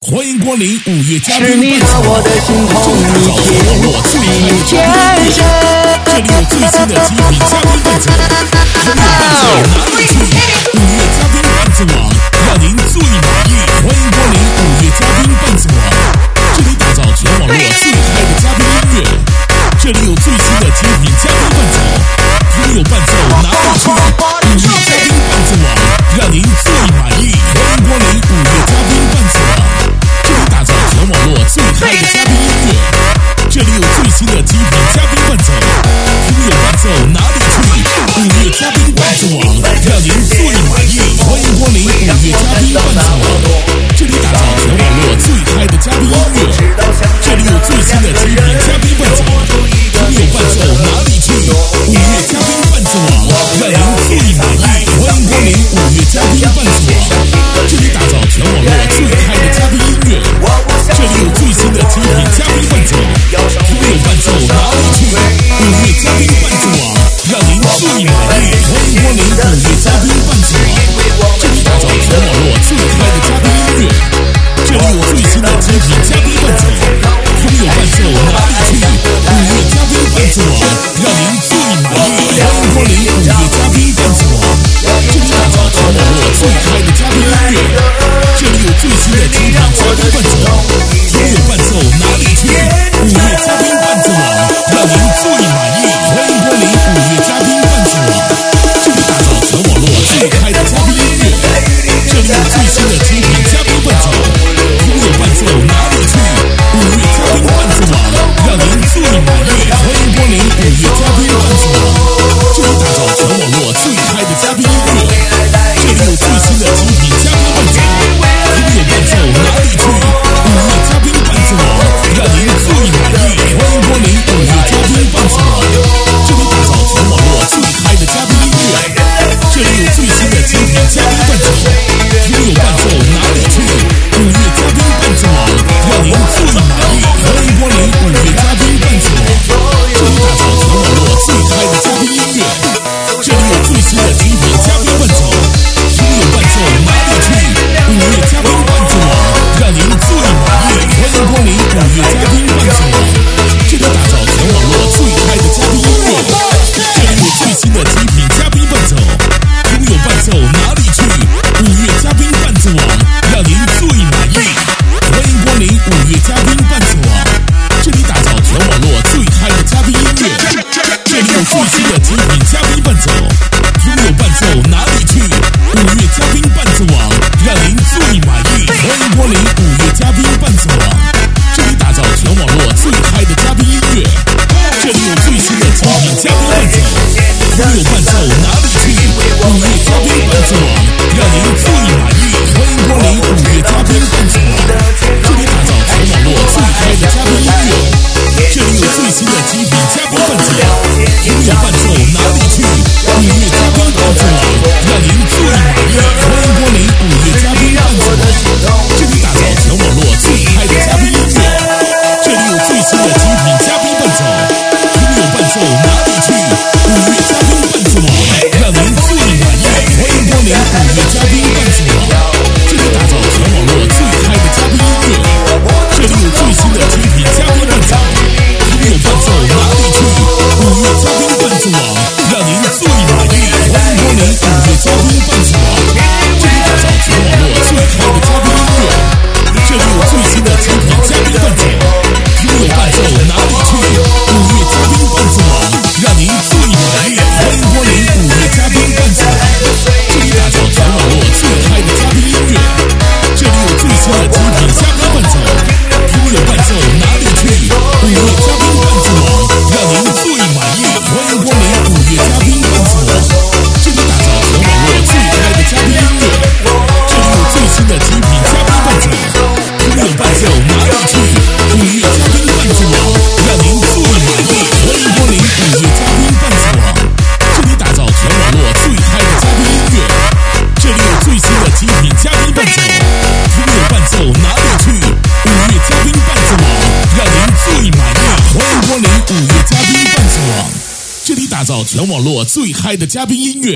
欢迎光临5月嘉宾是你让我的心痛一天比一天深。 这里有最新的极品嘉宾伴奏，没有伴奏哪里去？5月嘉宾伴奏网，让您最满意。欢迎光临5月嘉宾伴奏网，这里打造全网络最嗨的嘉宾音乐，这里有最新的极品嘉宾伴奏，没有伴奏哪里去？5月嘉宾伴奏网，让您最满意。欢迎光临5月嘉宾伴奏网，这里打造全网络最嗨的嘉宾音乐，这里有最新的极品嘉宾伴奏，没有伴奏哪里去？5月嘉宾伴奏网，让您最满意。欢迎光临5月嘉宾伴奏网，这里打造全网络最嗨的嘉宾音乐，这里有最新的极品嘉宾伴奏，没有伴奏哪里去？5月嘉宾伴奏网，让您最满意。欢迎光临5月嘉宾伴奏网，这里打造全网络最嗨的嘉宾音乐，这里有最新的极品嘉宾伴奏，没有伴奏哪里去？5月嘉宾伴奏网，让您最满意。欢迎光临5月嘉宾伴奏网，这里打造全网络最嗨的嘉宾音乐，这里有最新的极品嘉宾伴奏，没有伴奏哪里去？5月嘉宾伴奏网，让您最满意。欢迎光临5月嘉宾伴奏网，这里打造全网络最嗨的嘉宾音乐，这里有最新的极品嘉宾伴奏，没有伴奏哪里去？5月嘉宾伴奏网，让您最满意。欢迎光临5月嘉宾伴奏网，这里打造全网络最嗨的嘉宾音乐，这里有最新的极品嘉宾伴奏，没有伴奏哪里去？5月嘉宾伴奏网，让您最满意。欢迎光临5月嘉宾伴奏网，这里打造全网络最嗨的嘉宾音乐，这里有最新的极品嘉宾伴奏，没有伴奏哪里去？5月嘉宾伴奏网，让您最满意。欢迎光临5月嘉宾伴奏网，这里打造全网络最嗨的嘉宾音乐，这里有最新的极品嘉宾伴奏，没有伴奏哪里去？5月嘉宾伴奏网，让您最满意。欢迎光临5月嘉宾伴奏网，这里打造全网络最嗨的嘉宾音乐，这里有最新的极品嘉宾伴奏，没有伴奏哪里去？5月嘉宾伴奏网，让您最满意。欢迎光临5月嘉宾伴奏网，这里打造全网络最嗨的嘉宾音乐，这里有最新的极品嘉宾伴奏，没有伴奏哪里去？5月嘉宾伴奏网，让您最满意。欢迎光临5月嘉宾伴奏网，这里打造全网络最嗨的嘉宾音乐，这里有最新的极品嘉宾伴奏，没有伴奏哪里去？5月嘉宾伴奏网，让您最满意。欢迎光临5月嘉宾伴奏网，这里打造全网络最嗨的嘉宾音乐，这里有最新的极品嘉宾伴奏，没有伴奏哪里去？5月嘉宾伴奏网，让您最满意。欢迎光临5月嘉宾伴奏网，这里打造全网络最嗨的嘉宾音乐，这里有最新的极品嘉宾伴奏，没有伴奏哪里去？5月嘉宾伴奏网，让您最满意。欢迎光临5月嘉宾伴奏网，这里打造全网络最嗨的嘉宾音乐，这里有最新的极品嘉宾伴奏，没有伴奏哪里去？5月嘉宾伴奏网，让您最满意。欢迎光临5月嘉宾伴奏网，这里打造全网络最嗨的嘉宾音乐，这里有最新的极品嘉宾伴奏，没有伴奏哪里去？5月嘉宾伴奏网，让您最满意。欢迎光临5月嘉宾伴奏网，这里打造全网络最嗨的嘉宾音乐，这里有最新的极品嘉宾伴奏，没有伴奏哪里去？5月嘉宾伴奏网，让您最满意。欢迎光临5月嘉宾伴奏网，这里打造全网络最嗨的嘉宾音乐，这里有最新的极品嘉宾伴奏，没有伴奏哪里去？5月嘉宾伴奏网，让您最满意。欢迎光临5月嘉宾伴奏网，这里打造全网络最嗨的嘉宾音乐，这里有最新的极品嘉宾伴奏，没有伴奏哪里去？5月嘉宾伴奏网，让您最满意。欢迎光临5月嘉宾伴奏网，这里打造全网络最嗨的嘉宾音乐，这里有最新的极品嘉宾伴奏，没有伴奏哪里去？5月嘉宾伴奏网，让您最满意。欢迎光临5月嘉宾伴奏网，这里打造全网络最嗨的嘉宾音乐。